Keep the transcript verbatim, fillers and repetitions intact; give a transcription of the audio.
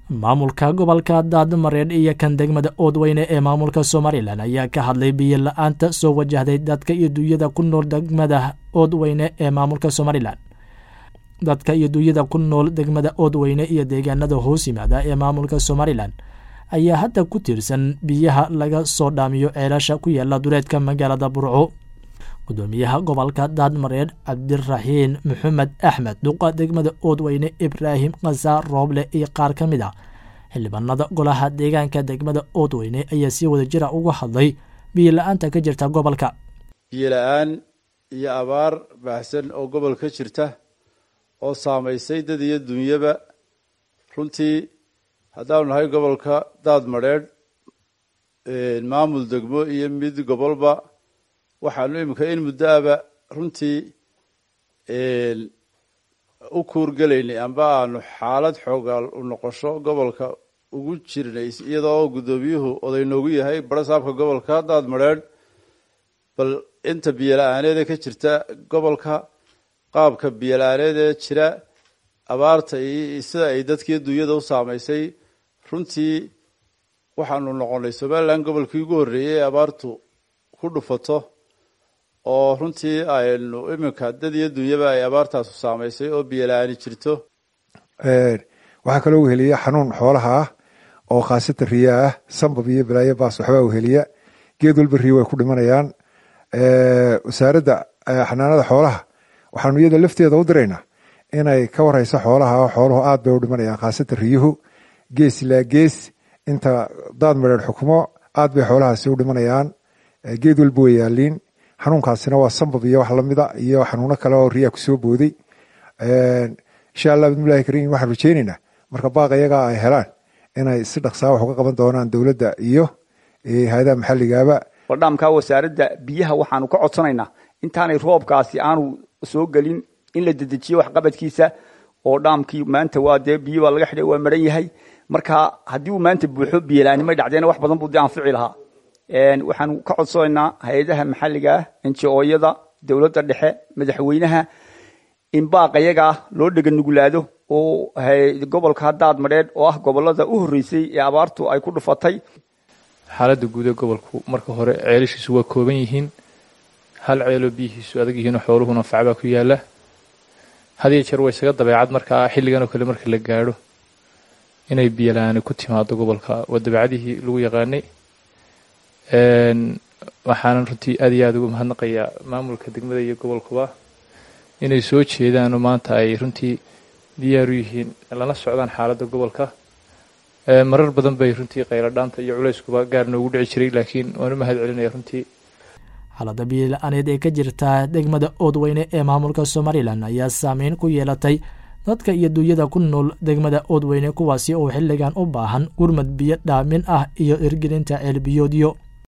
maamulka gobolka Daadmareed iyo kan degmada Oodweyne ee maamulka Somaliland ayaa ka hadlay biyo la'aanta soo wajahday dadka iyo dunyada ku nool degmada Oodweyne ee maamulka Somaliland. dadka iyo dunyada ku nool degmada Oodweyne iyo deegaanada hoos yimaada ee maamulka Somaliland ayaa hadda ku tiirsan biyaha laga soo dhaamiyo ceelasha ku yaala duleedka magaalada Burco. gudoomiyaha gobolka Daadmareed Cabdiraxiin Maxamed Axmed duqa degmada Oodweyne Ibrahim Qasaar Rooble iyo qaar ka mid ah xildhibaanada golaha deegaanka degmada Oodweyne ayaa si wada jir ah uga hadlay biyo la'aanta ka jirta gobolka. biyo la'aan iyo abaar baahsan oo gobolka jirta oo saameysay dad iyo dunyaba. runtii haddaanu nahay gobolka Daadmareed maamul degmo iyo mid gobolba waxaanu imika in muddaaba runtii u kuurgelaynay amba aanu xaalad xoogaal u noqosho gobolka ugu jirnay iyadoo gudoomiyuhu oday noogu yahay barasaabka gobolka Daadmareed bal inta biyo la'aaneed ka jirta gobolka, qaabka biyo la'aaneed ee jira, abaarta iyo sida ay dadkii dunyada u saameysay. runtii waxaanu noqonay Somaliland gobolkii ugu horreeyay abaartu ku dhufato oo runtii aynu iminka dad iyo dunyaba ay abaartaas u saameysay oo biyo la'aan jirto. ee waxa kale oo heliya xanuun xoolaha ah oo khaasatan riyaa ah, sanbab iyo balaayo baas waxba u heliya, geed walba riyo way ku dhimanayaan. ee wasaaradda xanaanada xoolaha waxaanu iyada lafteeda u diraynaa inay ka warayso xoolaha oo xooluhu aad bay u dhimanayaan, khaasatan riyuhu gees ilaa gees inta Daadmareed xukumo aad bay xoolahaasi u dhimanayaan. geed walba way yaaliin. xanuunkaasina waa sanbab iyo wax lamida iyo xanuuno kale oo riyaa kusoo booday. insha allah bismillahi kariim waxaan rajeynaynaa marka baaq iyaga ay helaan inay si dhaqsaa wax uga qaban doonaan dowladda iyo hay'adaha maxalligaaba. wardhaamka wasaaradda biyaha waxaanu ka codsanaynaa intaanay roobkaasi aanu soo gelin in la dedejiyo waxqabadkiisa oo dhaamkii maanta waa dee biyo baa laga xidhay, waa maran yahay. marka haddii uu maanta buuxo biyo la'aanimo dhacdeena wax badan buu dee anfici lahaa. waxaanu ka codsanaynaa hay-adaha maxalliga ah, N G O-yada, dowladda dhexe, madaxweynaha in baaq iyaga loo dhega nugulaado oo gobolka Daadmareed oo ah gobolada u horreysay ee abaartu ay ku dhufatay. xaaladda guud ee gobolku marka hore ceelashiisu waa kooban yihiin, hal ceeloo biyihiisu adag yihiin oo xooluhuna facbaa ku yaala. had iyo jeer way isaga dabeecad markaa xilligan oo kale marka la gaadho inay biyo la'aani ku timaado gobolka, waa dabeecadihii lagu yaqaanay. waxaanan runtii aad iyo aad ugu mahadnaqayaa maamulka degmada iyo gobolkuba inay soo jeedaan oo maanta ay runtii diyaaru yihiin lana socdaan xaaladda gobolka. marar badan bay runtii qayladhaanta iyo culayskuba gaar noogu dhici jiray, laakiin waan u mahad celinaya runtii. xaaladda biyo la'aaneed ee ka jirta degmada Oodweyne ee maamulka Somaliland ayaa saameyn ku yeelatay dadka iyo dunyada ku nool degmada Oodweyne kuwaasi oo xilligan u baahan gurmad biyo dhaamin ah iyo irgelinta ceel biyoodyo.